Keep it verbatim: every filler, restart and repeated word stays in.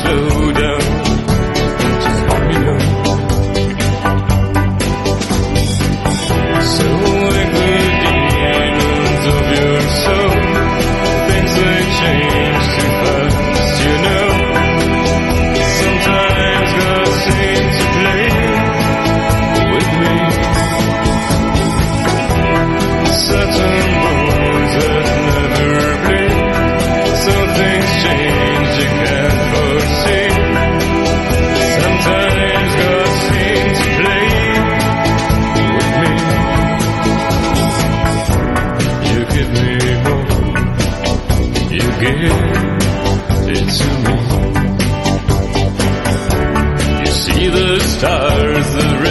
slow down. Just let me know. So wake the demons of your soul. Things they change too fast, you know. Sometimes God seems to play with me. Certain bones that never bleed. So things change you can't foresee. Sometimes God seems to play with me. You give me more, you give it to me. You see the stars, the